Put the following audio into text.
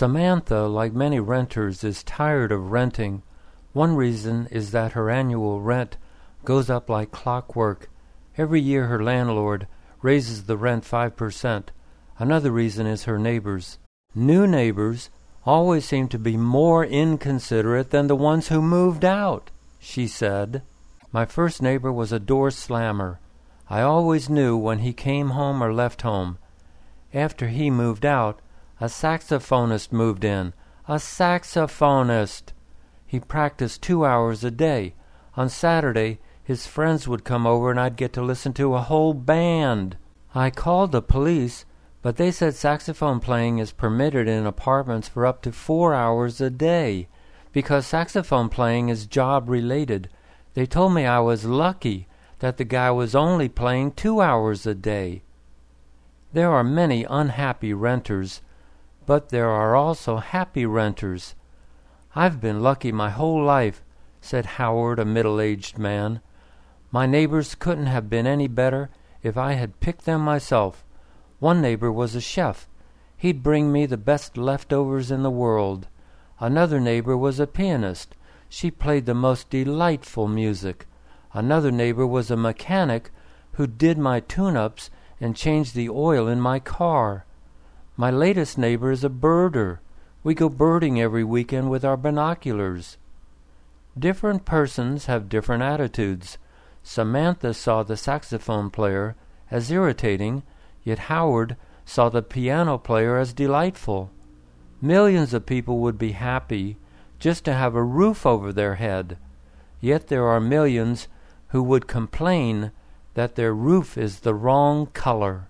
Samantha, like many renters, is tired of renting. One reason is that her annual rent goes up like clockwork. Every year her landlord raises the rent 5%. Another reason is her neighbors. New neighbors always seem to be more inconsiderate than the ones who moved out, she said. My first neighbor was a door slammer. I always knew when he came home or left home. After he moved out, a saxophonist moved in. A saxophonist! He practiced 2 hours a day. On Saturday, his friends would come over and I'd get to listen to a whole band. I called the police, but they said saxophone playing is permitted in apartments for up to 4 hours a day, because saxophone playing is job-related. They told me I was lucky that the guy was only playing 2 hours a day. There are many unhappy renters, but there are also happy renters. I've been lucky my whole life, said Howard, a middle-aged man. My neighbors couldn't have been any better if I had picked them myself. One neighbor was a chef. He'd bring me the best leftovers in the world. Another neighbor was a pianist. She played the most delightful music. Another neighbor was a mechanic who did my tune-ups and changed the oil in my car. My latest neighbor is a birder. We go birding every weekend with our binoculars. Different persons have different attitudes. Samantha saw the saxophone player as irritating, yet Howard saw the piano player as delightful. Millions of people would be happy just to have a roof over their head. Yet there are millions who would complain that their roof is the wrong color.